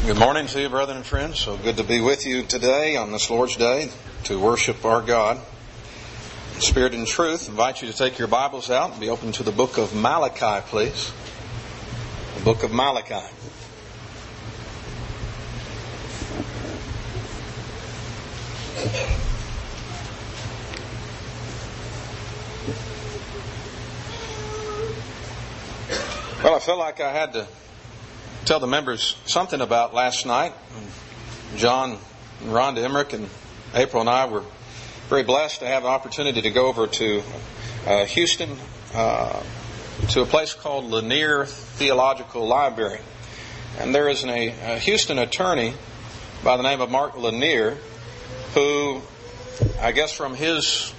Good morning to you, brethren and friends. So good to be with you today on this Lord's Day to worship our God in spirit and truth. I invite you to take your Bibles out and be open to the book of Malachi, please. The book of Malachi. Well, I felt like I had to tell the members something about last night. John and Rhonda Emmerich and April and I were very blessed to have an opportunity to go over to Houston to a place called Lanier Theological Library. And there is a Houston attorney by the name of Mark Lanier who, I guess from his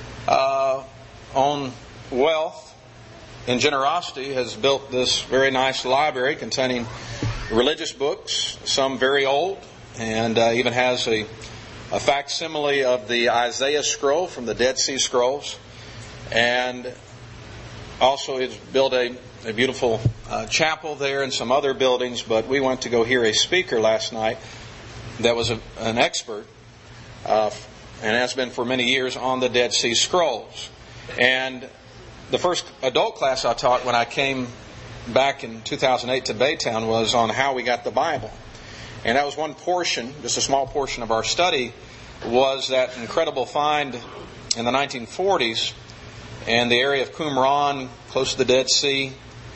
own wealth and generosity, has built this very nice library containing religious books, some very old, and even has a facsimile of the Isaiah scroll from the Dead Sea Scrolls. And also it's built a beautiful chapel there and some other buildings. But we went to go hear a speaker last night that was an expert, and has been for many years, on the Dead Sea Scrolls. And the first adult class I taught when I came back in 2008 to Baytown was on how we got the Bible. And that was one portion, just a small portion of our study, was that incredible find in the 1940s in the area of Qumran, close to the Dead Sea,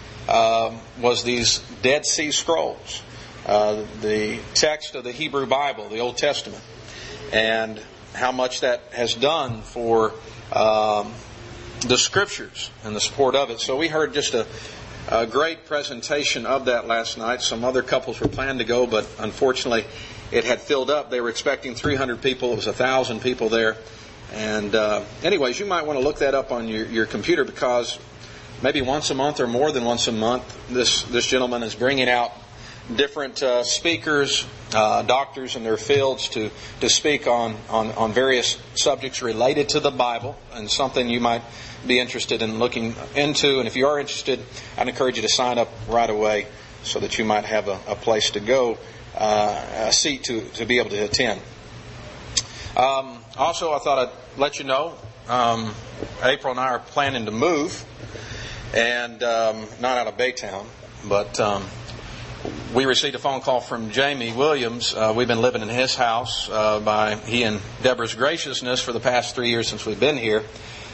was these Dead Sea Scrolls, the text of the Hebrew Bible, the Old Testament, and how much that has done for the Scriptures and the support of it. So we heard just a great presentation of that last night. Some other couples were planning to go, but unfortunately it had filled up. They were expecting 300 people. It was 1,000 people there. And anyways, you might want to look that up on your computer, because maybe once a month or more than once a month, this gentleman is bringing out different speakers, doctors in their fields to speak on various subjects related to the Bible, and something you might be interested in looking into. And if you are interested, I'd encourage you to sign up right away so that you might have a place to go, a seat to be able to attend. Also, I thought I'd let you know, April and I are planning to move, and not out of Baytown, but we received a phone call from Jamie Williams. We've been living in his house by he and Deborah's graciousness for the past 3 years since we've been here.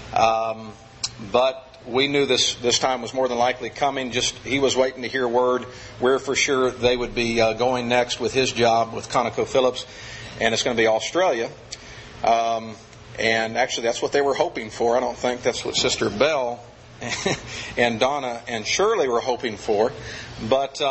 But we knew this time was more than likely coming. Just he was waiting to hear word where for sure they would be going next with his job with ConocoPhillips, and it's going to be Australia. And actually, that's what they were hoping for. I don't think that's what Sister Bell and Donna and Shirley were hoping for, but.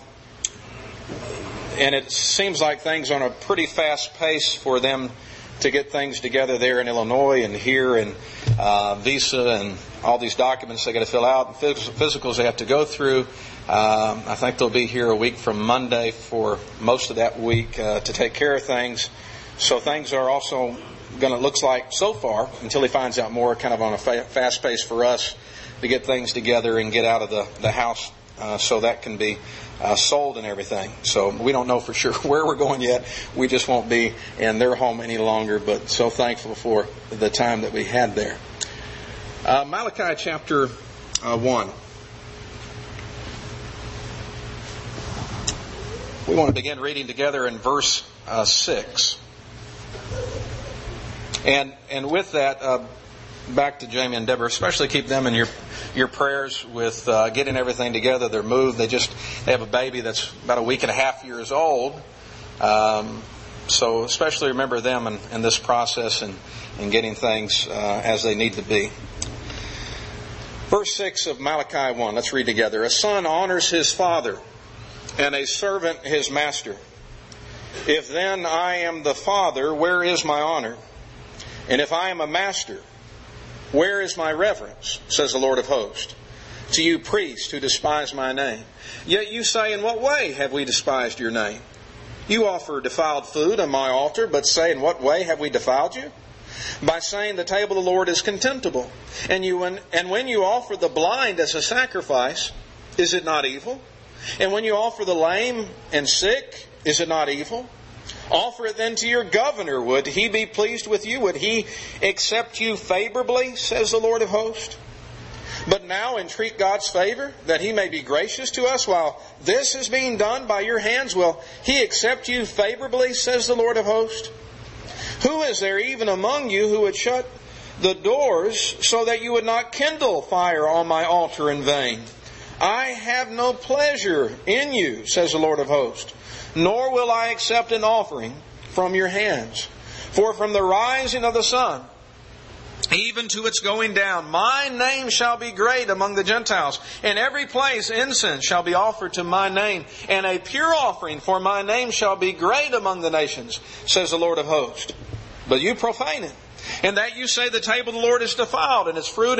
And it seems like things are on a pretty fast pace for them to get things together there in Illinois and here, and visa and all these documents they got to fill out, and physicals they have to go through. I think they'll be here a week from Monday for most of that week to take care of things. So things are also going to, looks like so far, until he finds out more, kind of on a fast pace for us to get things together and get out of the house so that can be sold and everything. So we don't know for sure where we're going yet. We just won't be in their home any longer, but so thankful for the time that we had there. Malachi chapter 1. We want to begin reading together in verse 6. And with that, back to Jamie and Deborah, especially keep them in your prayers with getting everything together. They're moved. They have a baby that's about a week and a half years old. So especially remember them in this process and getting things as they need to be. Verse 6 of Malachi 1. Let's read together. A son honors his father, and a servant his master. If then I am the father, where is my honor? And if I am a master, where is my reverence, says the Lord of hosts, to you priests who despise my name? Yet you say, in what way have we despised your name? You offer defiled food on my altar, but say, in what way have we defiled you? By saying the table of the Lord is contemptible. And when you offer the blind as a sacrifice, is it not evil? And when you offer the lame and sick Is it not evil? Offer it then to your governor. Would he be pleased with you? Would he accept you favorably, says the Lord of hosts? But now entreat God's favor, that he may be gracious to us while this is being done by your hands. Will he accept you favorably, says the Lord of hosts? Who is there even among you who would shut the doors so that you would not kindle fire on my altar in vain? I have no pleasure in you, says the Lord of hosts, nor will I accept an offering from your hands. For from the rising of the sun, even to its going down, my name shall be great among the Gentiles. In every place incense shall be offered to my name, and a pure offering for my name shall be great among the nations, says the Lord of hosts. But you profane it, and that you say the table of the Lord is defiled, and its food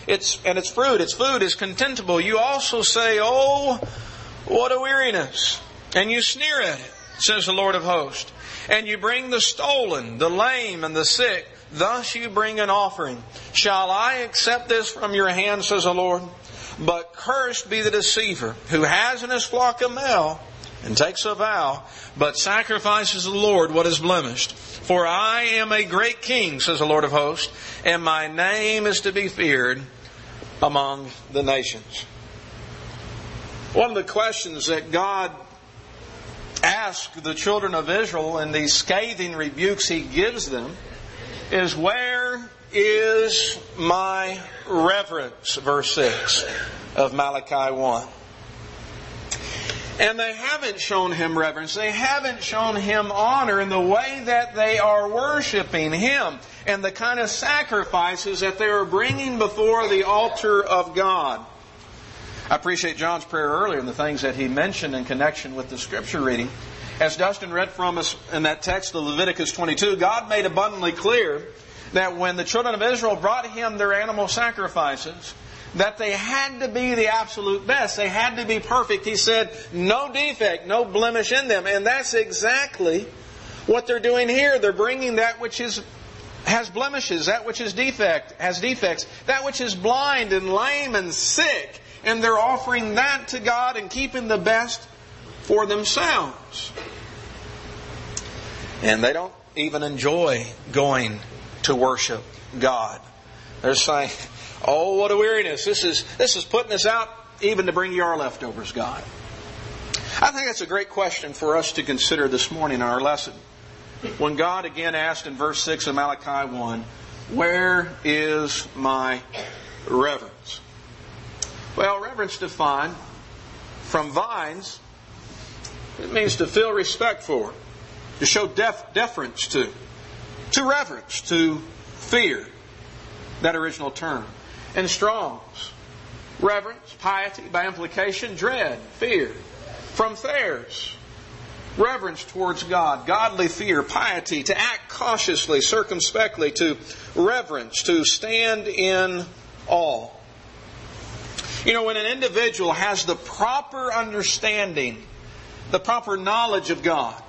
is contemptible. You also say, oh, what a weariness! And you sneer at it, says the Lord of hosts. And you bring the stolen, the lame, and the sick. Thus you bring an offering. Shall I accept this from your hand, says the Lord? But cursed be the deceiver, who has in his flock a male, and takes a vow, but sacrifices the Lord what is blemished. For I am a great king, says the Lord of hosts, and my name is to be feared among the nations. One of the questions that God asked the children of Israel in these scathing rebukes He gives them is, where is my reverence? Verse 6 of Malachi 1. And they haven't shown Him reverence. They haven't shown Him honor in the way that they are worshiping Him and the kind of sacrifices that they are bringing before the altar of God. I appreciate John's prayer earlier and the things that he mentioned in connection with the Scripture reading. As Dustin read from us in that text of Leviticus 22, God made abundantly clear that when the children of Israel brought Him their animal sacrifices, that they had to be the absolute best. They had to be perfect. He said, no defect, no blemish in them. And that's exactly what they're doing here. They're bringing that which has blemishes, that which is has defects, that which is blind and lame and sick. And they're offering that to God and keeping the best for themselves. And they don't even enjoy going to worship God. They're saying, oh, what a weariness. This is putting us out even to bring you our leftovers, God. I think that's a great question for us to consider this morning in our lesson. When God again asked in verse 6 of Malachi 1, where is my reverence? Well, reverence defined from Vines, it means to feel respect for, to show deference to reverence, to fear, that original term. And Strong's, reverence, piety, by implication, dread, fear. From Thayer's, reverence towards God, godly fear, piety, to act cautiously, circumspectly, to reverence, to stand in awe. You know, when an individual has the proper understanding, the proper knowledge of God,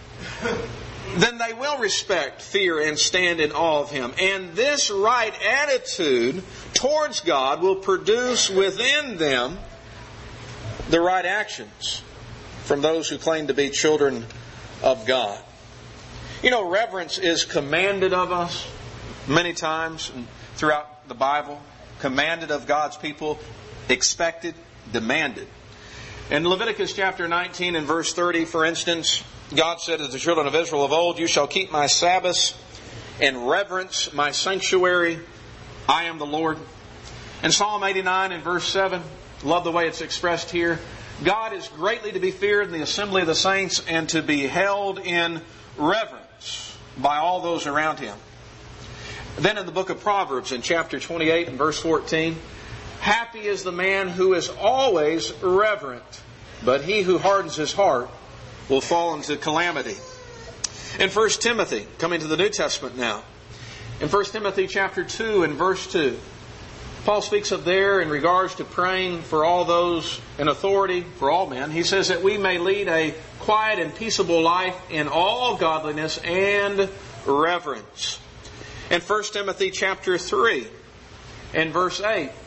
then they will respect, fear, and stand in awe of Him. And this right attitude towards God will produce within them the right actions from those who claim to be children of God. You know, reverence is commanded of us many times throughout the Bible. Commanded of God's people, expected, demanded. In Leviticus chapter 19 and verse 30, for instance, God said to the children of Israel of old, you shall keep my Sabbaths and reverence my sanctuary. I am the Lord. In Psalm 89 and verse 7, love the way it's expressed here. God is greatly to be feared in the assembly of the saints and to be held in reverence by all those around Him. Then in the book of Proverbs in chapter 28 and verse 14, happy is the man who is always reverent, but he who hardens his heart will fall into calamity. In 1 Timothy, coming to the New Testament now, in 1 Timothy chapter 2 and verse 2, Paul speaks of there in regards to praying for all those in authority, for all men. He says that we may lead a quiet and peaceable life in all godliness and reverence. In 1 Timothy chapter 3 and verse 8,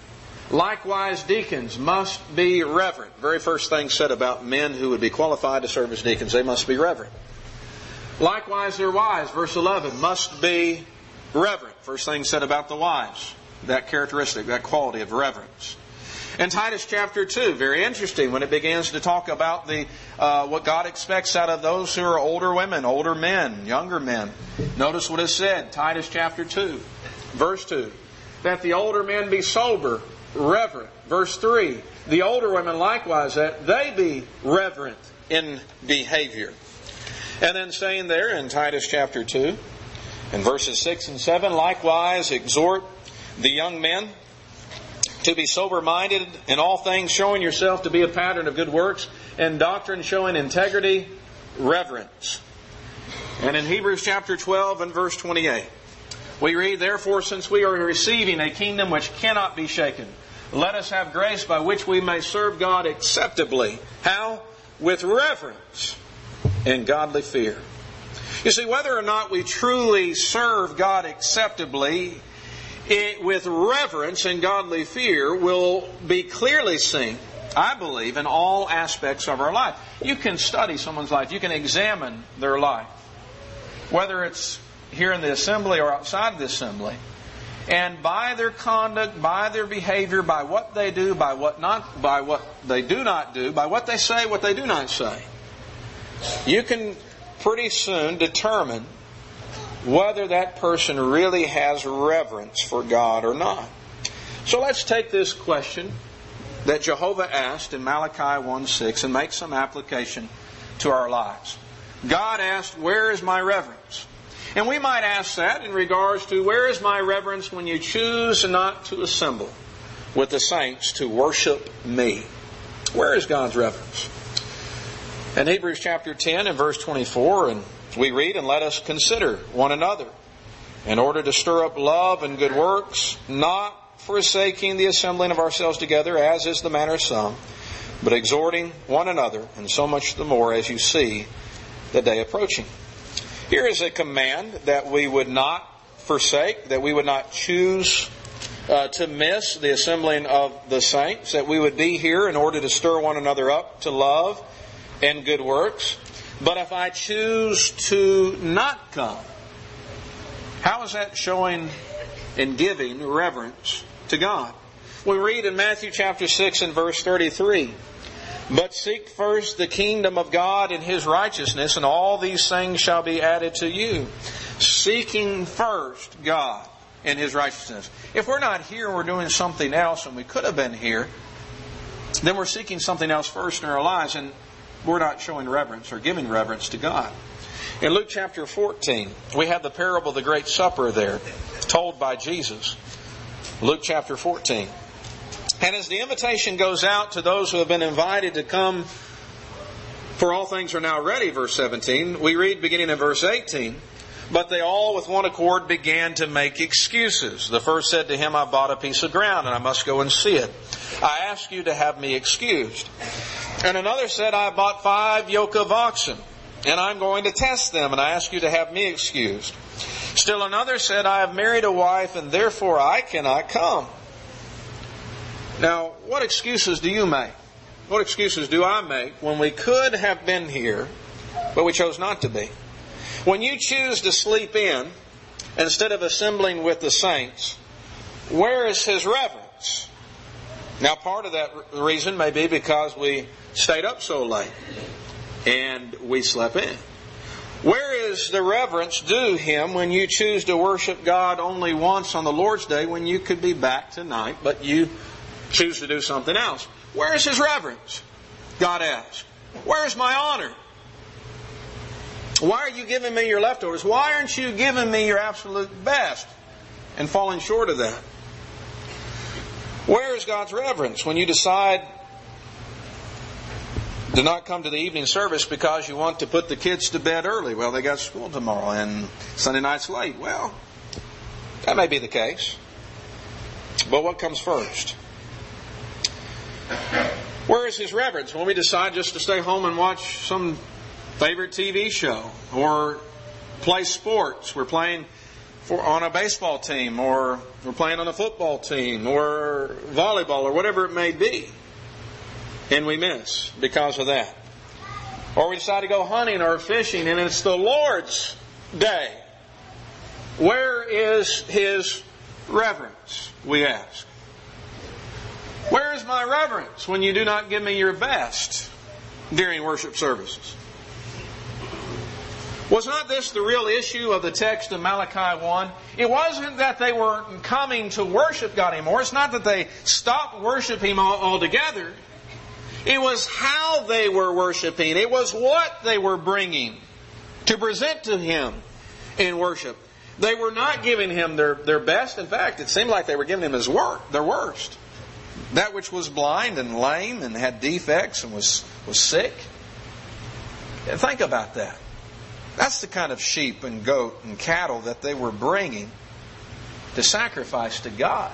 Likewise, deacons must be reverent. Very first thing said about men who would be qualified to serve as deacons, they must be reverent. Likewise, their wives, verse 11, must be reverent. First thing said about the wives, that characteristic, that quality of reverence. In Titus chapter 2, very interesting when it begins to talk about what God expects out of those who are older women, older men, younger men. Notice what is said, Titus chapter 2, verse 2, that the older men be sober, reverent. Verse 3, the older women likewise, that they be reverent in behavior. And then saying there in Titus chapter 2, in verses 6 and 7, likewise exhort the young men to be sober-minded in all things, showing yourself to be a pattern of good works, and doctrine showing integrity, reverence. And in Hebrews chapter 12 and verse 28, we read, therefore, since we are receiving a kingdom which cannot be shaken, let us have grace by which we may serve God acceptably. How? With reverence and godly fear. You see, whether or not we truly serve God acceptably, with reverence and godly fear will be clearly seen, I believe, in all aspects of our life. You can study someone's life. You can examine their life, whether it's here in the assembly or outside the assembly. And by their conduct, by their behavior, by what they do, by what they do not do, by what they say, what they do not say, you can pretty soon determine whether that person really has reverence for God or not. So let's take this question that Jehovah asked in Malachi 1:6 and make some application to our lives. God asked, where is my reverence? And we might ask that in regards to, where is my reverence when you choose not to assemble with the saints to worship me? Where is God's reverence? In Hebrews chapter 10 and verse 24, and we read, and let us consider one another in order to stir up love and good works, not forsaking the assembling of ourselves together, as is the manner of some, but exhorting one another, and so much the more as you see the day approaching. Here is a command that we would not forsake, that we would not choose to miss the assembling of the saints, that we would be here in order to stir one another up to love and good works. But if I choose to not come, how is that showing and giving reverence to God? We read in Matthew chapter 6 and verse 33, but seek first the kingdom of God and His righteousness, and all these things shall be added to you. Seeking first God and His righteousness. If we're not here and we're doing something else and we could have been here, then we're seeking something else first in our lives, and we're not showing reverence or giving reverence to God. In Luke chapter 14, we have the parable of the Great Supper there, told by Jesus. Luke chapter 14. And as the invitation goes out to those who have been invited to come, for all things are now ready, verse 17, we read beginning in verse 18, but they all with one accord began to make excuses. The first said to him, I bought a piece of ground and I must go and see it. I ask you to have me excused. And another said, I bought 5 yoke of oxen, and I'm going to test them, and I ask you to have me excused. Still another said, I have married a wife, and therefore I cannot come. Now, what excuses do you make? What excuses do I make when we could have been here, but we chose not to be? When you choose to sleep in, instead of assembling with the saints, where is His reverence? Now, part of that reason may be because we stayed up so late and we slept in. Where is the reverence due Him when you choose to worship God only once on the Lord's Day when you could be back tonight, but you choose to do something else? Where is His reverence? God asks. Where is my honor? Why are you giving me your leftovers? Why aren't you giving me your absolute best and falling short of that? Where is God's reverence when you decide to not come to the evening service because you want to put the kids to bed early? Well, they got school tomorrow and Sunday night's late. Well, that may be the case. But what comes first? Where is His reverence when we decide just to stay home and watch some favorite TV show or play sports? We're playing on a baseball team, or we're playing on a football team, or volleyball, or whatever it may be, and we miss because of that. Or we decide to go hunting or fishing, and it's the Lord's day. Where is His reverence, we ask? Where is my reverence when you do not give me your best during worship services? Was not this the real issue of the text of Malachi 1? It wasn't that they weren't coming to worship God anymore. It's not that they stopped worshiping Him altogether. It was how they were worshiping. It was what they were bringing to present to Him in worship. They were not giving Him their best. In fact, it seemed like they were giving Him their worst. That which was blind and lame and had defects and was sick. And think about that. That's the kind of sheep and goat and cattle that they were bringing to sacrifice to God.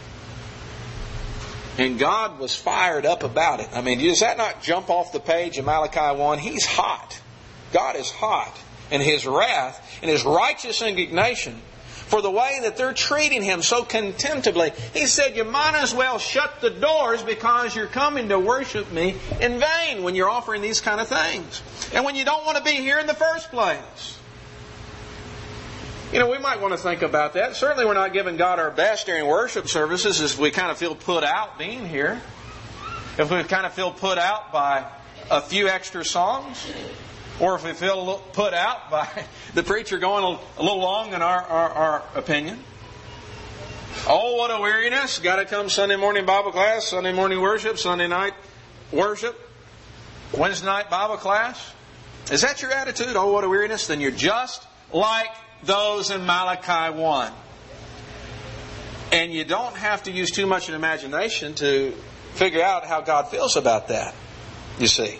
And God was fired up about it. I mean, does that not jump off the page in Malachi 1? He's hot. God is hot. And His wrath and His righteous indignation for the way that they're treating Him so contemptibly. He said, you might as well shut the doors because you're coming to worship me in vain when you're offering these kind of things. And when you don't want to be here in the first place. You know, we might want to think about that. Certainly we're not giving God our best during worship services as we kind of feel put out being here. If we kind of feel put out by a few extra songs. Or if we feel put out by the preacher going a little long in our opinion. Oh, what a weariness. Got to come Sunday morning Bible class, Sunday morning worship, Sunday night worship, Wednesday night Bible class. Is that your attitude? Oh, what a weariness. Then you're just like those in Malachi 1. And you don't have to use too much imagination to figure out how God feels about that, you see.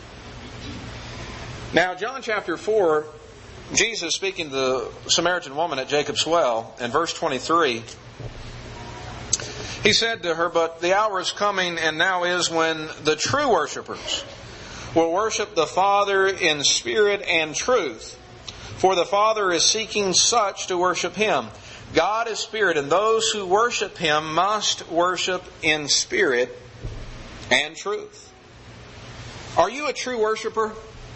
Now, John chapter 4, Jesus speaking to the Samaritan woman at Jacob's well, in verse 23, He said to her, but the hour is coming and now is when the true worshipers will worship the Father in spirit and truth. For the Father is seeking such to worship Him. God is spirit, and those who worship Him must worship in spirit and truth. Are you a true worshiper?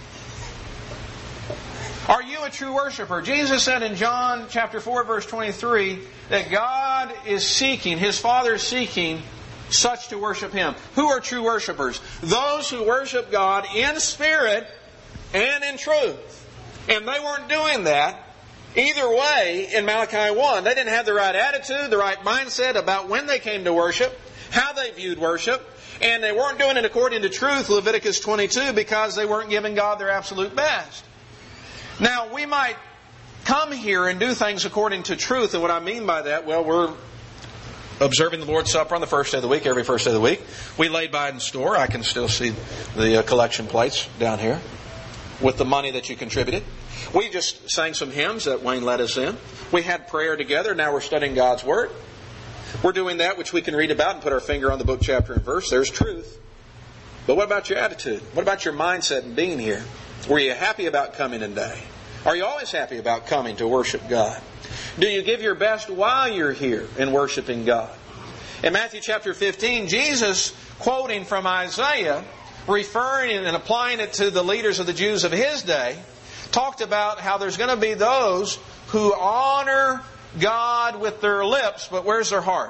Are you a true worshiper? Jesus said in John chapter 4 verse 23 that God is seeking, His Father is seeking such to worship Him. Who are true worshipers? Those who worship God in spirit and in truth. And they weren't doing that either way in Malachi 1. They didn't have the right attitude, the right mindset about when they came to worship, how they viewed worship, and they weren't doing it according to truth, Leviticus 22, because they weren't giving God their absolute best. Now, we might come here and do things according to truth, and what I mean by that, well, we're observing the Lord's Supper on the first day of the week, every first day of the week. We laid by in store. I can still see the collection plates down here with the money that you contributed. We just sang some hymns that Wayne led us in. We had prayer together. Now we're studying God's Word. We're doing that which we can read about and put our finger on the book, chapter, and verse. There's truth. But what about your attitude? What about your mindset in being here? Were you happy about coming today? Are you always happy about coming to worship God? Do you give your best while you're here in worshiping God? In Matthew chapter 15, Jesus, quoting from Isaiah, referring and applying it to the leaders of the Jews of His day, talked about how there's going to be those who honor God with their lips, but where's their heart?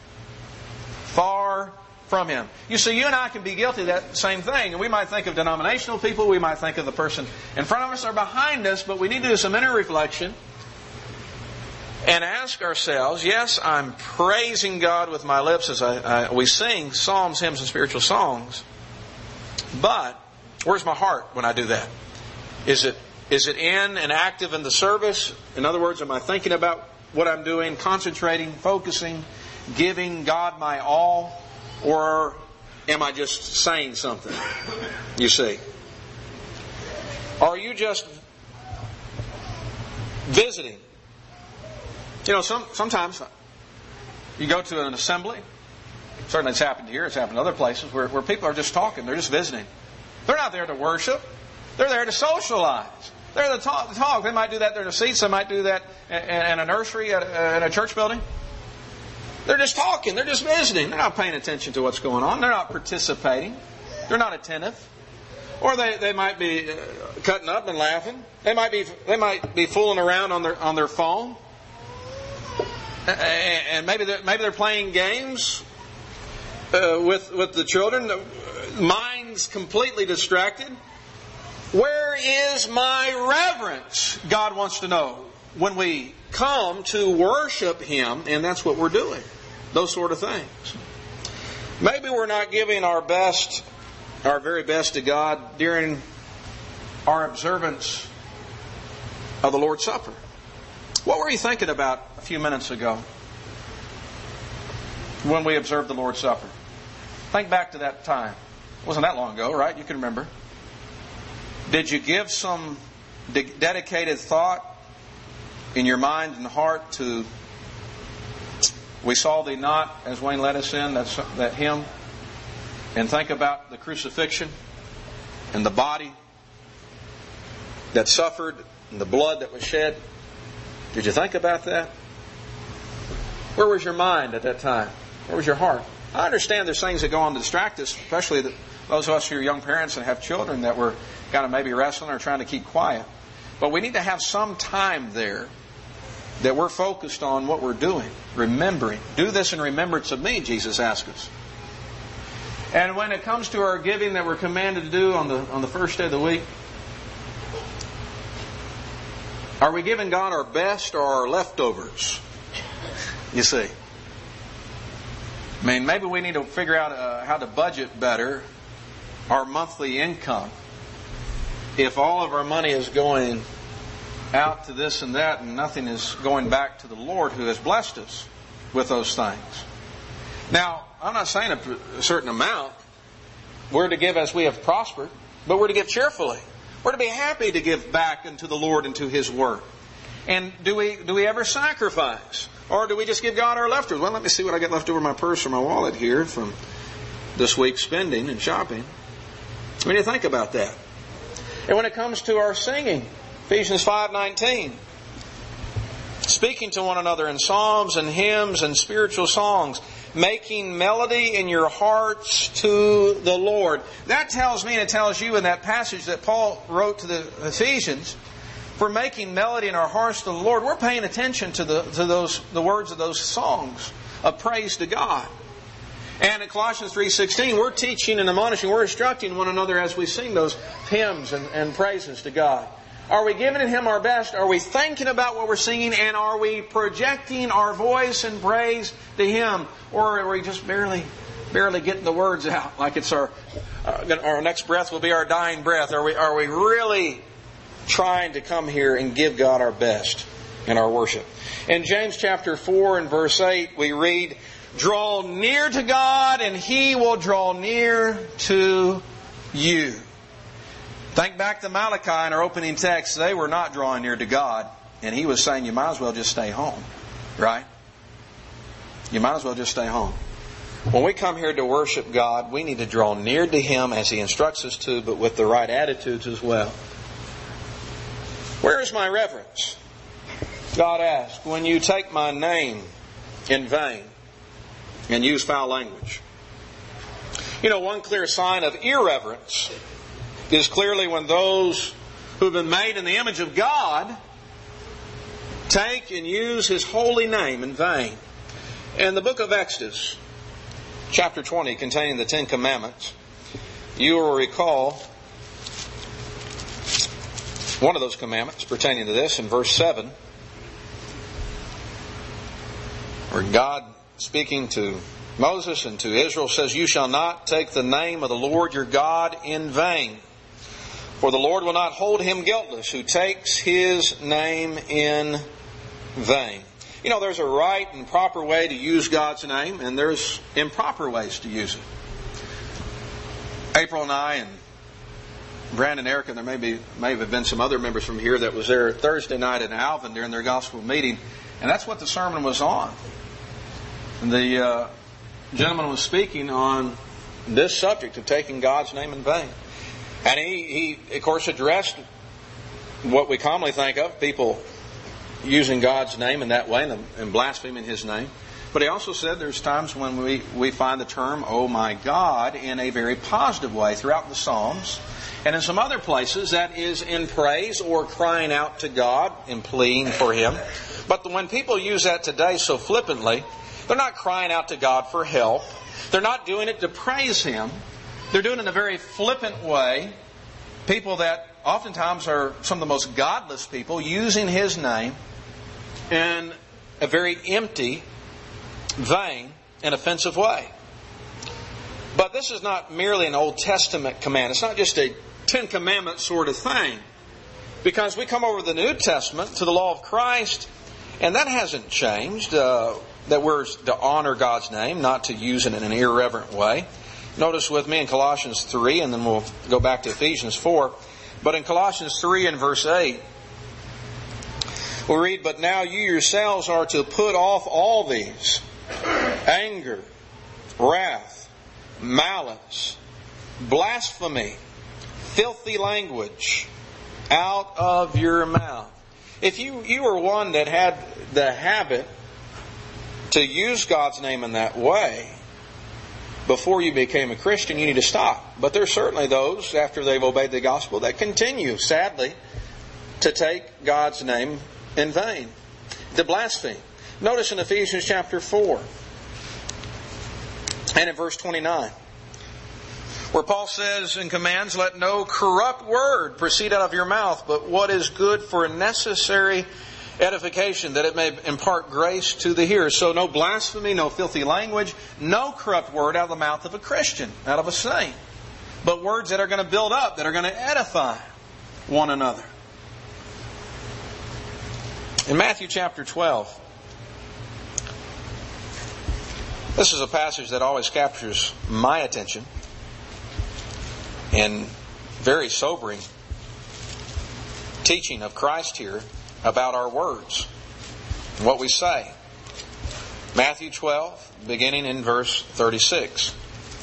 Far from Him. You see, you and I can be guilty of that same thing. And we might think of denominational people, we might think of the person in front of us or behind us, but we need to do some inner reflection and ask ourselves, yes, I'm praising God with my lips as we sing psalms, hymns, and spiritual songs, but where's my heart when I do that? Is it in and active in the service? In other words, am I thinking about what I'm doing, concentrating, focusing, giving God my all? Or am I just saying something? You see. Are you just visiting? You know, sometimes you go to an assembly. Certainly it's happened here. It's happened in other places where people are just talking. They're just visiting. They're not there to worship. They're there to socialize. They're the talk. They might do that in their seats. They might do that in a nursery, in a church building. They're just talking. They're just visiting. They're not paying attention to what's going on. They're not participating. They're not attentive. Or they might be cutting up and laughing. They might be fooling around on their phone. And maybe they're playing games with the children. The mind's completely distracted. Where is my reverence? God wants to know. When we come to worship Him, and that's what we're doing. Those sort of things. Maybe we're not giving our very best to God during our observance of the Lord's Supper. What were you thinking about a few minutes ago when we observed the Lord's Supper? Think back to that time. It wasn't that long ago, right? You can remember. Did you give some dedicated thought in your mind and heart to "We saw Thee not," as Wayne led us in, that hymn, and think about the crucifixion and the body that suffered and the blood that was shed? Did you think about that? Where was your mind at that time? Where was your heart? I understand there's things that go on to distract us, especially those of us who are young parents and have children that were kind of maybe wrestling or trying to keep quiet. But we need to have some time there that we're focused on what we're doing, remembering. Do this in remembrance of me, Jesus asked us. And when it comes to our giving that we're commanded to do on the first day of the week, are we giving God our best or our leftovers? You see. I mean, maybe we need to figure out how to budget better our monthly income. If all of our money is going out to this and that and nothing is going back to the Lord who has blessed us with those things. Now, I'm not saying a certain amount. We're to give as we have prospered, but we're to give cheerfully. We're to be happy to give back unto the Lord and to His work. And do we ever sacrifice? Or do we just give God our leftovers? Well, let me see what I got left over in my purse or my wallet here from this week's spending and shopping. We need to think about that. And when it comes to our singing, Ephesians 5:19, speaking to one another in psalms and hymns and spiritual songs, making melody in your hearts to the Lord. That tells me and it tells you in that passage that Paul wrote to the Ephesians, for making melody in our hearts to the Lord, we're paying attention to the words of those songs of praise to God. And in Colossians 3:16, we're teaching and admonishing, we're instructing one another as we sing those hymns and praises to God. Are we giving Him our best? Are we thinking about what we're singing? And are we projecting our voice and praise to Him? Or are we just barely getting the words out like it's our next breath will be our dying breath? Are we really trying to come here and give God our best in our worship? In James chapter 4 and verse 8 we read, "Draw near to God and He will draw near to you." Think back to Malachi in our opening text. They were not drawing near to God. And he was saying you might as well just stay home. Right? You might as well just stay home. When we come here to worship God, we need to draw near to Him as He instructs us to, but with the right attitudes as well. Where is my reverence? God asked, when you take my name in vain and use foul language. You know, one clear sign of irreverence is clearly when those who have been made in the image of God take and use His holy name in vain. In the book of Exodus, chapter 20, containing the 10 Commandments, you will recall one of those commandments pertaining to this in verse 7, where God, speaking to Moses and to Israel, says, "You shall not take the name of the Lord your God in vain. For the Lord will not hold him guiltless who takes His name in vain." You know, there's a right and proper way to use God's name, and there's improper ways to use it. April and I and Brandon, Erica, there may have been some other members from here that was there Thursday night in Alvin during their gospel meeting, and that's what the sermon was on. The gentleman was speaking on this subject of taking God's name in vain. And he of course, addressed what we commonly think of, people using God's name in that way and blaspheming His name. But He also said there's times when we find the term, oh my God, in a very positive way throughout the Psalms. And in some other places, that is in praise or crying out to God and pleading for Him. But when people use that today so flippantly, they're not crying out to God for help. They're not doing it to praise Him. They're doing it in a very flippant way. People that oftentimes are some of the most godless people using His name in a very empty, vain, and offensive way. But this is not merely an Old Testament command. It's not just a Ten Commandments sort of thing. Because we come over to the New Testament, to the law of Christ, and that hasn't changed. That we're to honor God's name, not to use it in an irreverent way. Notice with me in Colossians 3, and then we'll go back to Ephesians 4. But in Colossians 3 and verse 8, we read, but now you yourselves are to put off all these: anger, wrath, malice, blasphemy, filthy language out of your mouth. If you were one that had the habit to use God's name in that way before you became a Christian, you need to stop. But there's certainly those, after they've obeyed the gospel, that continue, sadly, to take God's name in vain, to blaspheme. Notice in Ephesians chapter 4 and in verse 29, where Paul says and commands, let no corrupt word proceed out of your mouth, but what is good for necessary edification, that it may impart grace to the hearers. So no blasphemy, no filthy language, no corrupt word out of the mouth of a Christian, out of a saint, but words that are going to build up, that are going to edify one another. In Matthew chapter 12, this is a passage that always captures my attention, and very sobering teaching of Christ here about our words and what we say. Matthew 12, beginning in verse 36.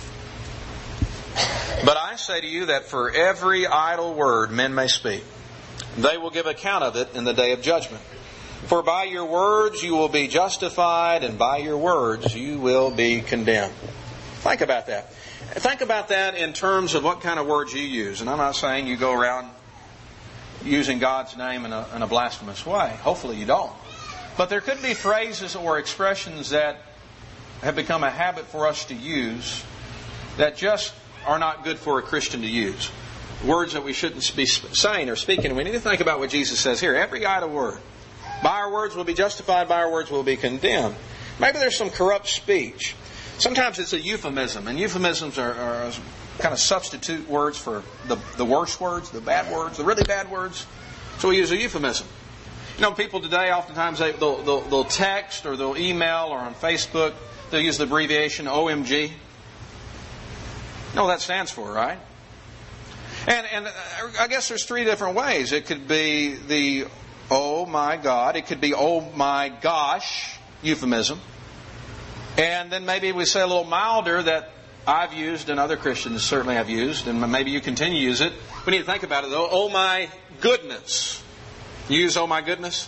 But I say to you that for every idle word men may speak, they will give account of it in the day of judgment. For by your words you will be justified, and by your words you will be condemned. Think about that. Think about that in terms of what kind of words you use. And I'm not saying you go around using God's name in a blasphemous way. Hopefully you don't. But there could be phrases or expressions that have become a habit for us to use that just are not good for a Christian to use. Words that we shouldn't be saying or speaking. We need to think about what Jesus says here. Every idle word. By our words we'll be justified, by our words we'll be condemned. Maybe there's some corrupt speech. Sometimes it's a euphemism, and euphemisms are kind of substitute words for the worst words, the bad words, the really bad words. So we use a euphemism. You know, people today oftentimes they'll text or they'll email or on Facebook, they'll use the abbreviation OMG. You know what that stands for, right? And I guess there's three different ways. It could be the oh my God. It could be oh my gosh euphemism. And then maybe we say a little milder that I've used and other Christians certainly have used, and maybe you continue to use it. We need to think about it though. Oh my goodness. You use oh my goodness?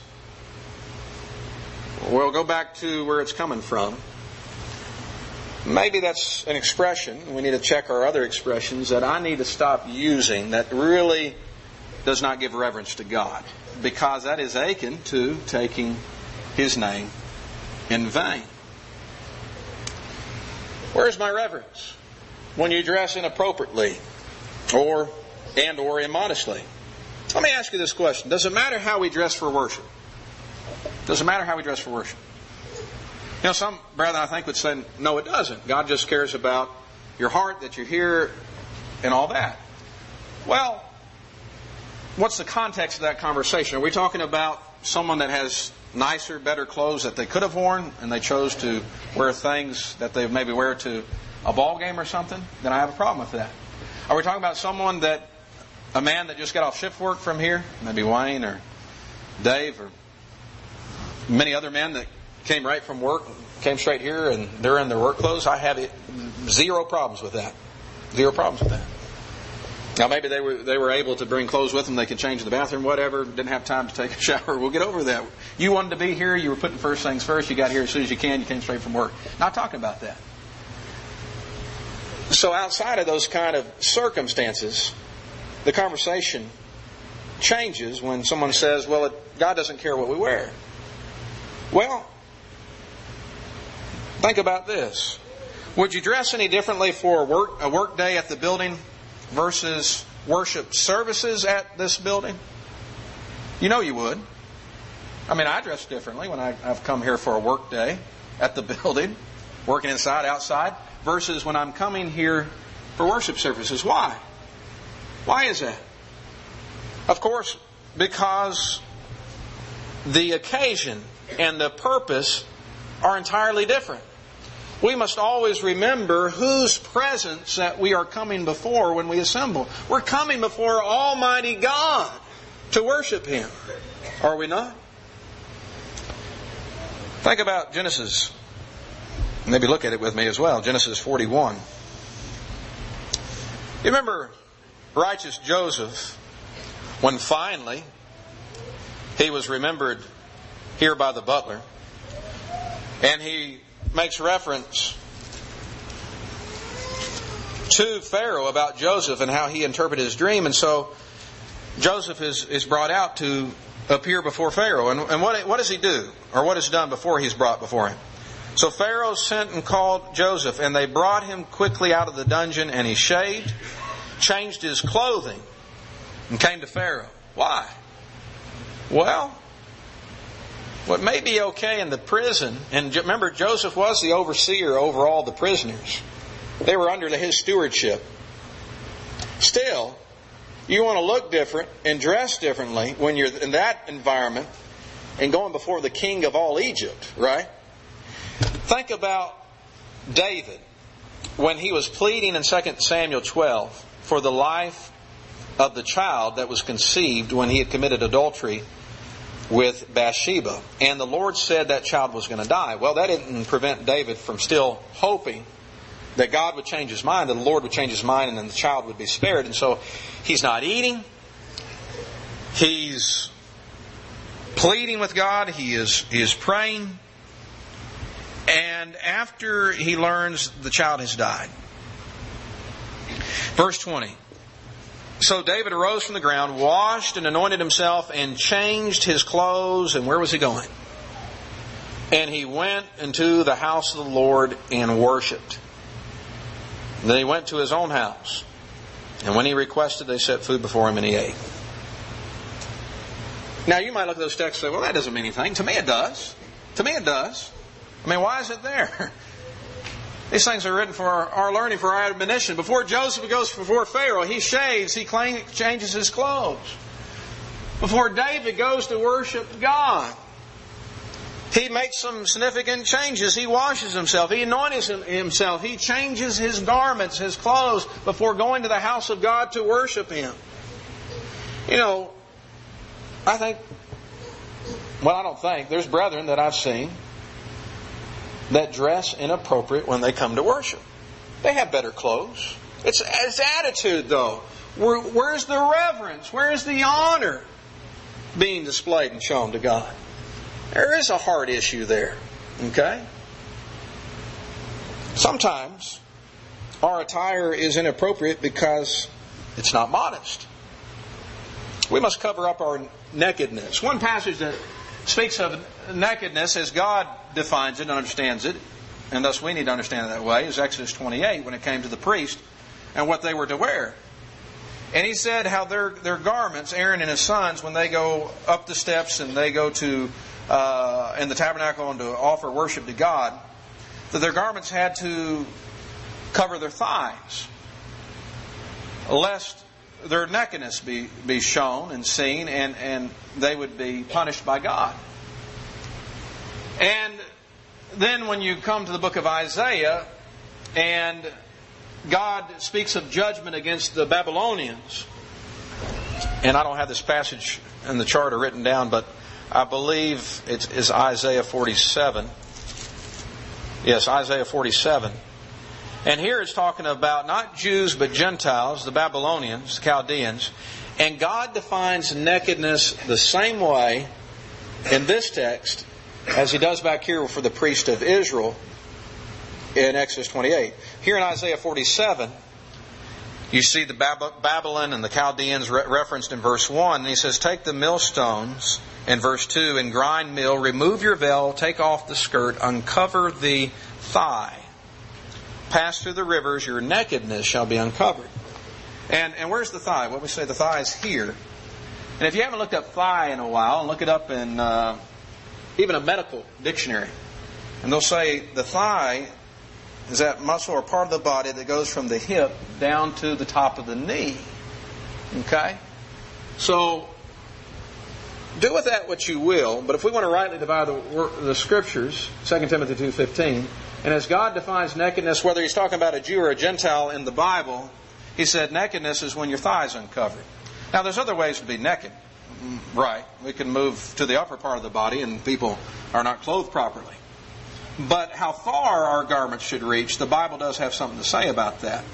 We'll go back to where it's coming from. Maybe that's an expression. We need to check our other expressions that I need to stop using that really does not give reverence to God, because that is akin to taking His name in vain. Where's my reverence? When you dress inappropriately or immodestly. Let me ask you this question. Does it matter how we dress for worship? Does it matter how we dress for worship? You know, some brethren I think would say, no, it doesn't. God just cares about your heart, that you're here, and all that. Well, what's the context of that conversation? Are we talking about someone that has nicer, better clothes that they could have worn, and they chose to wear things that they maybe wear to a ball game or something? Then I have a problem with that. Are we talking about a man that just got off shift work from here? Maybe Wayne or Dave or many other men that came right from work, came straight here, and they're in their work clothes. I have zero problems with that. Zero problems with that. Now maybe they were able to bring clothes with them. They could change in the bathroom, whatever. Didn't have time to take a shower. We'll get over that. You wanted to be here. You were putting first things first. You got here as soon as you can. You came straight from work. Not talking about that. So outside of those kind of circumstances, the conversation changes when someone says, well, God doesn't care what we wear. Well, think about this. Would you dress any differently for a work day at the building versus worship services at this building? You know you would. I mean, I dress differently when I've come here for a work day at the building, working inside, outside, versus when I'm coming here for worship services. Why? Why is that? Of course, because the occasion and the purpose are entirely different. We must always remember whose presence that we are coming before when we assemble. We're coming before Almighty God to worship Him. Are we not? Think about Genesis. Maybe look at it with me as well. Genesis 41. You remember righteous Joseph, when finally he was remembered here by the butler, and he makes reference to Pharaoh about Joseph and how he interpreted his dream. And so Joseph is brought out to appear before Pharaoh. And what does he do? Or what is done before he's brought before him? So Pharaoh sent and called Joseph, and they brought him quickly out of the dungeon, and he shaved, changed his clothing, and came to Pharaoh. Why? Well, what may be okay in the prison, and remember Joseph was the overseer over all the prisoners. They were under his stewardship. Still, you want to look different and dress differently when you're in that environment and going before the king of all Egypt, right? Think about David when he was pleading in 2 Samuel 12 for the life of the child that was conceived when he had committed adultery with Bathsheba. And the Lord said that child was going to die. Well, that didn't prevent David from still hoping that God would change His mind, that the Lord would change His mind, and then the child would be spared. And so he's not eating. He's pleading with God. He is praying. And after he learns the child has died. Verse 20. So David arose from the ground, washed and anointed himself, and changed his clothes. And where was he going? And he went into the house of the Lord and worshipped. And then he went to his own house. And when he requested, they set food before him, and he ate. Now you might look at those texts and say, well, that doesn't mean anything. To me it does. To me it does. I mean, why is it there? These things are written for our learning, for our admonition. Before Joseph goes before Pharaoh, he shaves, he changes his clothes. Before David goes to worship God, he makes some significant changes. He washes himself. He anoints himself. He changes his garments, his clothes, before going to the house of God to worship Him. You know, I don't think, there's brethren that I've seen that dress inappropriate when they come to worship. They have better clothes. It's attitude, though. Where's the reverence? Where is the honor being displayed and shown to God? There is a heart issue there. Okay? Sometimes our attire is inappropriate because it's not modest. We must cover up our nakedness. One passage that speaks of nakedness as God defines it and understands it, and thus we need to understand it that way, is Exodus 28 when it came to the priest and what they were to wear. And he said how their garments, Aaron and his sons, when they go up the steps and they go to in the tabernacle and to offer worship to God, that their garments had to cover their thighs, lest their nakedness be shown and seen, and they would be punished by God. And then when you come to the book of Isaiah, and God speaks of judgment against the Babylonians, and I don't have this passage in the charter written down, but I believe it is Isaiah 47. Yes, Isaiah 47. And here it's talking about not Jews but Gentiles, the Babylonians, the Chaldeans. And God defines nakedness the same way in this text as He does back here for the priest of Israel in Exodus 28. Here in Isaiah 47, you see the Babylon and the Chaldeans referenced in verse 1. And He says, take the millstones, in verse 2, and grind meal, remove your veil, take off the skirt, uncover the thigh. Pass through the rivers, your nakedness shall be uncovered. And where's the thigh? Well, we say the thigh is here. And if you haven't looked up thigh in a while, look it up in even a medical dictionary. And they'll say the thigh is that muscle or part of the body that goes from the hip down to the top of the knee. Okay? So, do with that what you will, but if we want to rightly divide the Scriptures, 2 Timothy 2:15, and as God defines nakedness, whether He's talking about a Jew or a Gentile in the Bible, He said nakedness is when your thigh is uncovered. Now, there's other ways to be naked. Right. We can move to the upper part of the body and people are not clothed properly. But how far our garments should reach, the Bible does have something to say about that.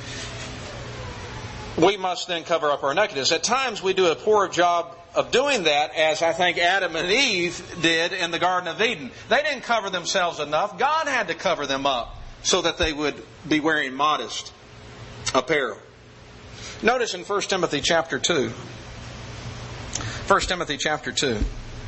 We must then cover up our nakedness. At times we do a poor job of doing that, as I think Adam and Eve did in the Garden of Eden. They didn't cover themselves enough. God had to cover them up so that they would be wearing modest apparel. Notice in 1 Timothy chapter 2. 1 Timothy chapter 2.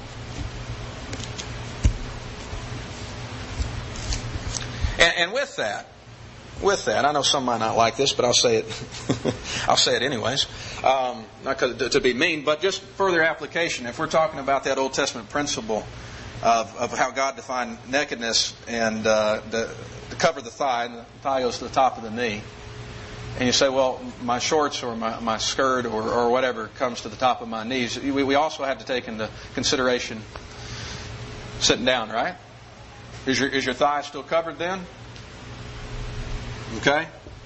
And with that, I know some might not like this, but I'll say it. I'll say it anyways. Not to be mean, but just further application. If we're talking about that Old Testament principle of how God defined nakedness and to cover the thigh, and the thigh goes to the top of the knee, and you say, well, my shorts or my skirt or whatever comes to the top of my knees. We also have to take into consideration sitting down, right? Is your thigh still covered then? Okay?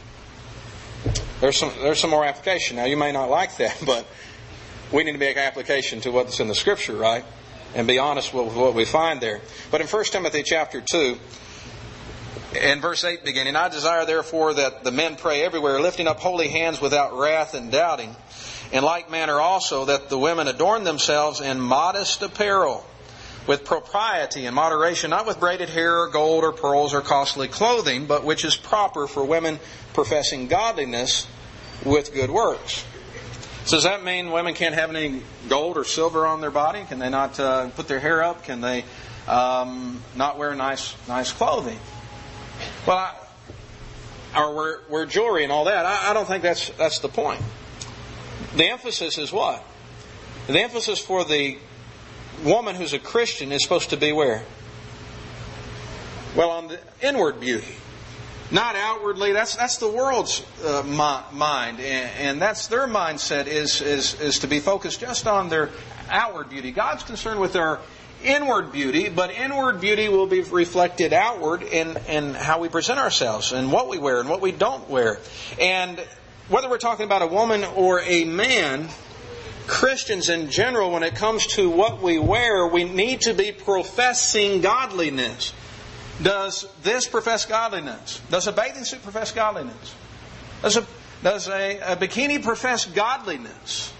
There's some more application. Now, you may not like that, but we need to make application to what's in the Scripture, right? And be honest with what we find there. But in 1 Timothy chapter 2, in verse 8 beginning, I desire therefore that the men pray everywhere, lifting up holy hands without wrath and doubting. In like manner also that the women adorn themselves in modest apparel, with propriety and moderation, not with braided hair or gold or pearls or costly clothing, but which is proper for women professing godliness with good works. So does that mean women can't have any gold or silver on their body? Can they not put their hair up? Can they not wear nice clothing? Well, or wear jewelry and all that. I don't think that's the point. The emphasis is what? The emphasis for the woman who's a Christian is supposed to be where? Well, on the inward beauty. Not outwardly. That's the world's mind. And that's their mindset is to be focused just on their outward beauty. God's concerned with our inward beauty, but inward beauty will be reflected outward in how we present ourselves and what we wear and what we don't wear. And whether we're talking about a woman or a man, Christians in general, when it comes to what we wear, we need to be professing godliness. Does this profess godliness? Does a bathing suit profess godliness? Does a bikini profess godliness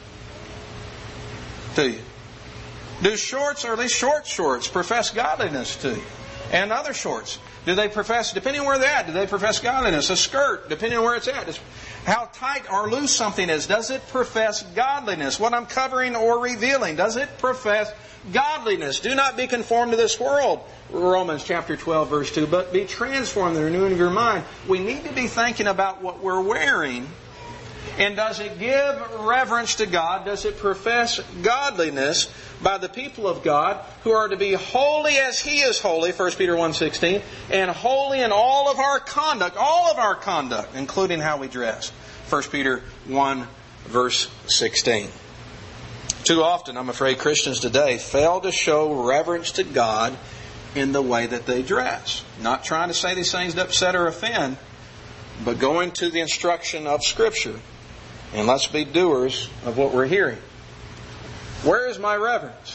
to you? Do shorts, or at least short shorts, profess godliness to you? And other shorts, do they profess, depending on where they're at, do they profess godliness? A skirt, depending on where it's at. How tight or loose something is, does it profess godliness? What I'm covering or revealing, does it profess godliness? Do not be conformed to this world. Romans chapter 12, verse 2. But be transformed in the renewing of your mind. We need to be thinking about what we're wearing. And does it give reverence to God? Does it profess godliness by the people of God who are to be holy as He is holy, 1 Peter 1:16, and holy in all of our conduct, including how we dress, 1 Peter 1, verse 16. Too often, I'm afraid, Christians today fail to show reverence to God in the way that they dress. Not trying to say these things to upset or offend, but going to the instruction of Scripture. And let's be doers of what we're hearing. Where is my reverence?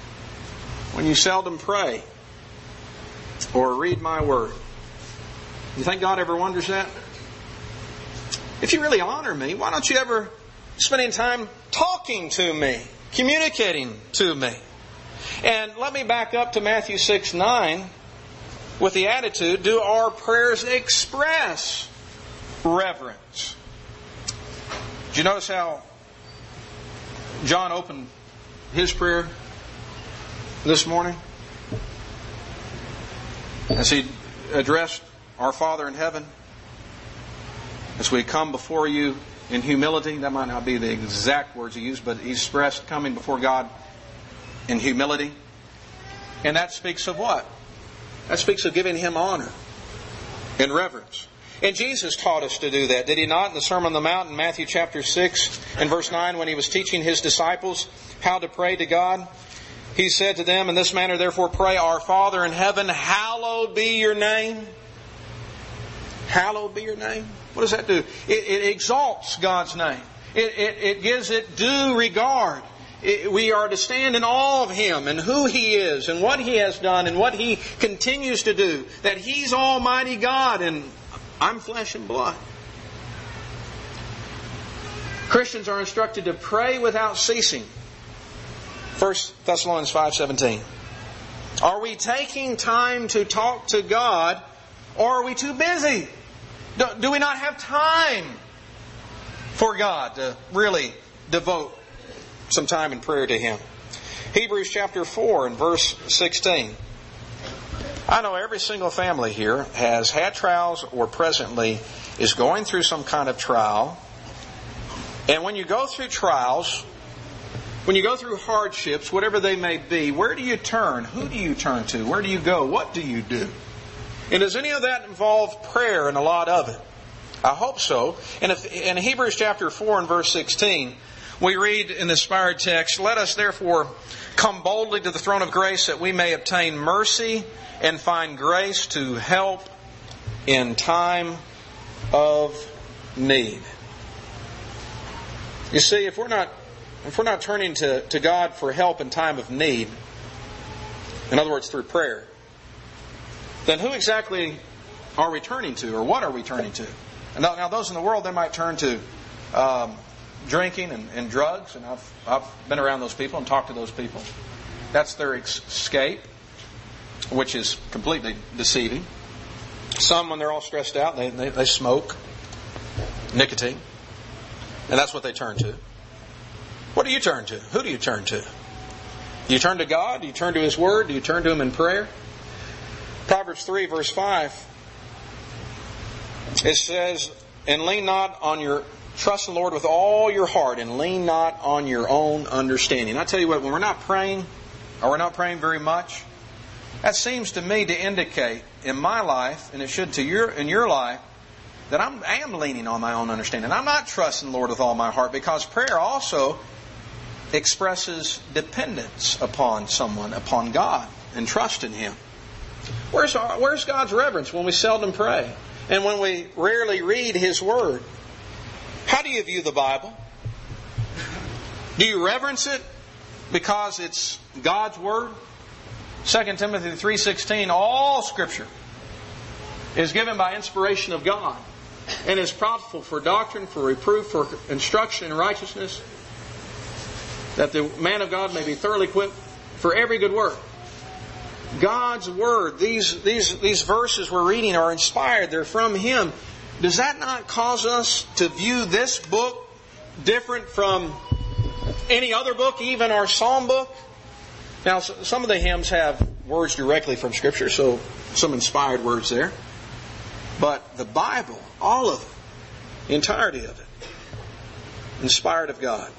When you seldom pray or read my word. You think God ever wonders that? If you really honor me, why don't you ever spend any time talking to me, communicating to me? And let me back up to Matthew 6:9 with the attitude, do our prayers express reverence? Did you notice how John opened his prayer this morning? As he addressed our Father in heaven, as we come before you in humility, that might not be the exact words he used, but he expressed coming before God in humility. And that speaks of what? That speaks of giving Him honor and reverence. And Jesus taught us to do that, did He not? In the Sermon on the Mount in Matthew chapter 6 and verse 9, when He was teaching His disciples how to pray to God, He said to them, in this manner therefore pray, Our Father in heaven, hallowed be your name. Hallowed be your name. What does that do? It exalts God's name. It gives it due regard. We are to stand in awe of Him and who He is and what He has done and what He continues to do. That He's Almighty God and I'm flesh and blood. Christians are instructed to pray without ceasing. 1 Thessalonians 5:17. Are we taking time to talk to God, or are we too busy? Do we not have time for God to really devote some time in prayer to Him? Hebrews chapter 4 and verse 16. I know every single family here has had trials or presently is going through some kind of trial. And when you go through trials, when you go through hardships, whatever they may be, where do you turn? Who do you turn to? Where do you go? What do you do? And does any of that involve prayer in a lot of it? I hope so. And in Hebrews chapter 4 and verse 16, we read in the inspired text, Let us therefore come boldly to the throne of grace that we may obtain mercy and find grace to help in time of need. You see, if we're not turning to God for help in time of need, in other words, through prayer, then who exactly are we turning to, or what are we turning to? And now those in the world, they might turn to drinking and drugs, and I've been around those people and talked to those people. That's their escape, which is completely deceiving. Some, when they're all stressed out, they smoke nicotine, and that's what they turn to. What do you turn to? Who do you turn to? Do you turn to God? Do you turn to His Word? Do you turn to Him in prayer? Proverbs 3 verse 5, it says, and lean not on your, trust in the Lord with all your heart, and lean not on your own understanding. I tell you what, when we're not praying, or we're not praying very much, that seems to me to indicate in my life, and it should in your life, that I am leaning on my own understanding. I'm not trusting the Lord with all my heart, because prayer also expresses dependence upon someone, upon God, and trust in Him. Where's God's reverence when we seldom pray? And when we rarely read His Word? How do you view the Bible? Do you reverence it because it's God's Word? 2 Timothy 3:16, all Scripture is given by inspiration of God and is profitable for doctrine, for reproof, for instruction in righteousness, that the man of God may be thoroughly equipped for every good work. God's Word, these verses we're reading are inspired. They're from Him. Does that not cause us to view this book different from any other book, even our psalm book? Now, some of the hymns have words directly from Scripture, so some inspired words there. But the Bible, all of it, the entirety of it, inspired of God.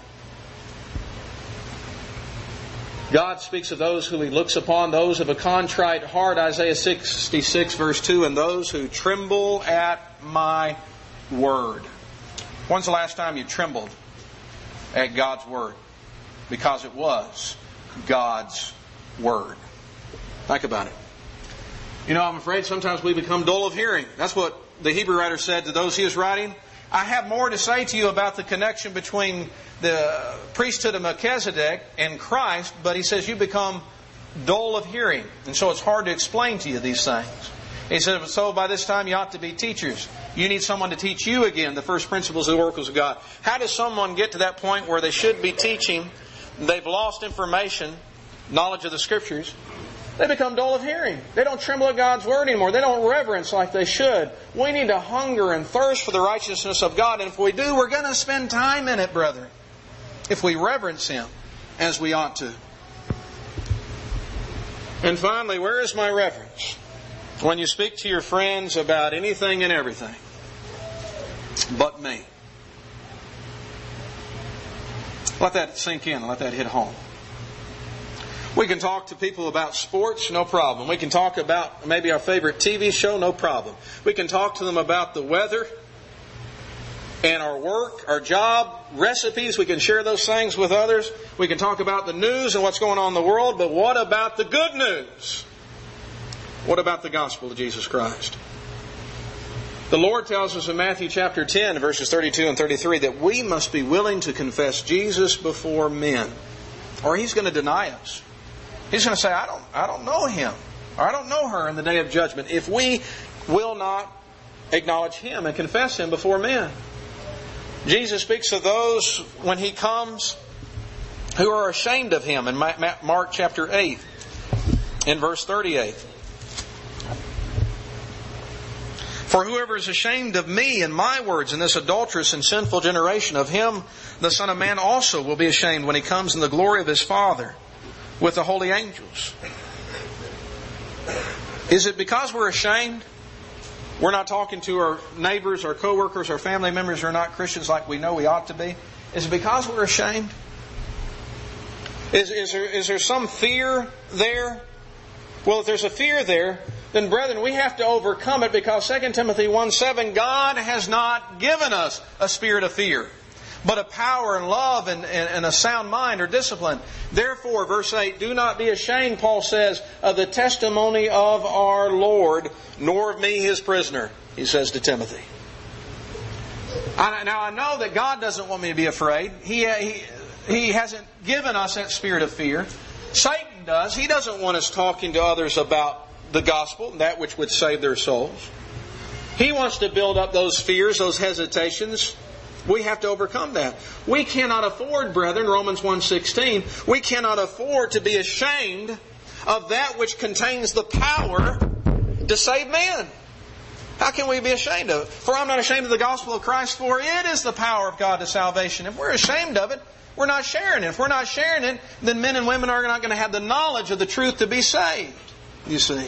God speaks of those who He looks upon, those of a contrite heart, Isaiah 66 verse 2, and those who tremble at my word. When's the last time you trembled at God's word? Because it was God's word. Think about it. You know, I'm afraid sometimes we become dull of hearing. That's what the Hebrew writer said to those he was writing. I have more to say to you about the connection between the priesthood of Melchizedek and Christ, but he says you become dull of hearing. And so it's hard to explain to you these things. He said, so by this time you ought to be teachers. You need someone to teach you again the first principles of the oracles of God. How does someone get to that point where they should be teaching, they've lost information, knowledge of the Scriptures? They become dull of hearing. They don't tremble at God's Word anymore. They don't reverence like they should. We need to hunger and thirst for the righteousness of God. And if we do, we're going to spend time in it, brethren. If we reverence Him as we ought to. And finally, where is my reverence? When you speak to your friends about anything and everything but me. Let that sink in. Let that hit home. We can talk to people about sports, no problem. We can talk about maybe our favorite TV show, no problem. We can talk to them about the weather and our work, our job, recipes. We can share those things with others. We can talk about the news and what's going on in the world. But what about the good news? What about the gospel of Jesus Christ? The Lord tells us in Matthew chapter 10, verses 32 and 33, that we must be willing to confess Jesus before men, or He's going to deny us. He's going to say, I don't know him, or I don't know her in the day of judgment, if we will not acknowledge Him and confess Him before men. Jesus speaks of those when He comes who are ashamed of Him in Mark chapter 8, in verse 38. For whoever is ashamed of me and my words in this adulterous and sinful generation, of him the Son of Man also will be ashamed when He comes in the glory of His Father with the holy angels. Is it because we're ashamed? We're not talking to our neighbors, our co-workers, our family members who are not Christians like we know we ought to be? Is it because we're ashamed? Is there some fear there? Well, if there's a fear there, then brethren, we have to overcome it, because 2 Timothy 1:7, God has not given us a spirit of fear, but of power and love and a sound mind or discipline. Therefore, verse 8, do not be ashamed, Paul says, of the testimony of our Lord, nor of me His prisoner, he says to Timothy. Now I know that God doesn't want me to be afraid. He hasn't given us that spirit of fear. Satan does. He doesn't want us talking to others about the gospel, that which would save their souls. He wants to build up those fears, those hesitations. We have to overcome that. We cannot afford, brethren, Romans 1:16, we cannot afford to be ashamed of that which contains the power to save men. How can we be ashamed of it? For I'm not ashamed of the gospel of Christ, for it is the power of God to salvation. If we're ashamed of it, we're not sharing it. If we're not sharing it, then men and women are not going to have the knowledge of the truth to be saved. You see.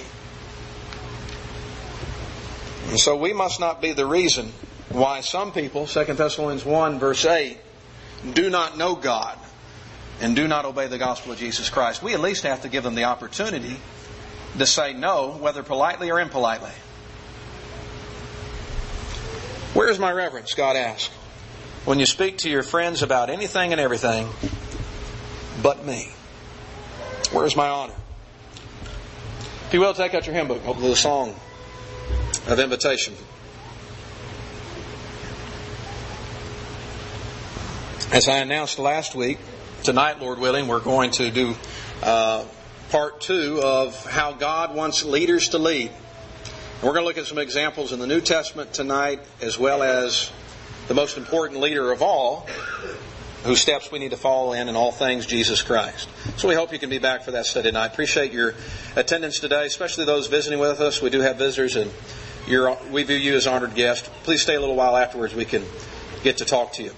And so we must not be the reason why some people, 2 Thessalonians 1 verse 8, do not know God and do not obey the gospel of Jesus Christ. We at least have to give them the opportunity to say no, whether politely or impolitely. Where is my reverence? God asks. When you speak to your friends about anything and everything but me. Where is my honor? If you will, take out your hymn book. Hopefully the song of invitation. As I announced last week, tonight, Lord willing, we're going to do part 2 of how God wants leaders to lead. We're going to look at some examples in the New Testament tonight, as well as the most important leader of all, whose steps we need to follow in all things, Jesus Christ. So we hope you can be back for that study tonight. Appreciate your attendance today, especially those visiting with us. We do have visitors, and we view you as honored guests. Please stay a little while afterwards. We can get to talk to you.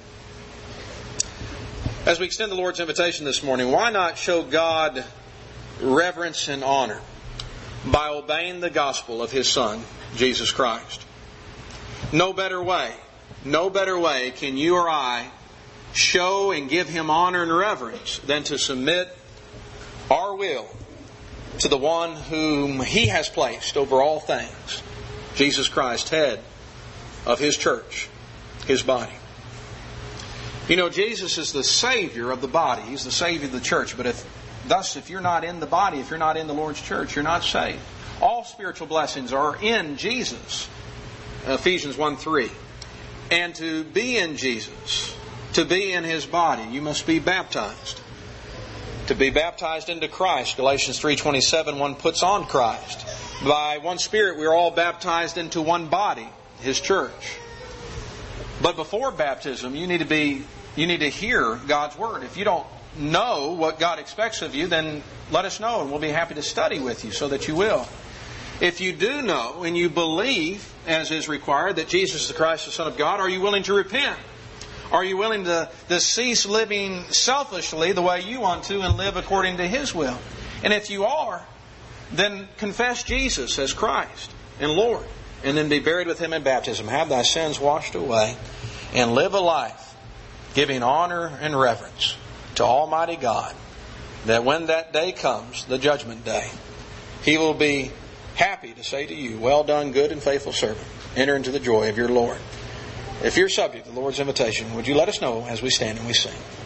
As we extend the Lord's invitation this morning, why not show God reverence and honor by obeying the gospel of His Son, Jesus Christ? No better way can you or I show and give Him honor and reverence than to submit our will to the one whom He has placed over all things, Jesus Christ, head of His church, His body. You know, Jesus is the Savior of the body. He's the Savior of the church. But if you're not in the body, if you're not in the Lord's church, you're not saved. All spiritual blessings are in Jesus. Ephesians 1:3. And to be in Jesus, to be in His body, you must be baptized. To be baptized into Christ, Galatians 3:27, one puts on Christ. By one Spirit we are all baptized into one body, His church. But before baptism, you need to hear God's Word. If you don't know what God expects of you, then let us know and we'll be happy to study with you so that you will. If you do know and you believe, as is required, that Jesus is the Christ, the Son of God, are you willing to repent? Are you willing to cease living selfishly the way you want to and live according to His will? And if you are, then confess Jesus as Christ and Lord, and then be buried with Him in baptism. Have thy sins washed away, and live a life giving honor and reverence to Almighty God, that when that day comes, the judgment day, He will be happy to say to you, well done, good and faithful servant. Enter into the joy of your Lord. If you're subject to the Lord's invitation, would you let us know as we stand and we sing?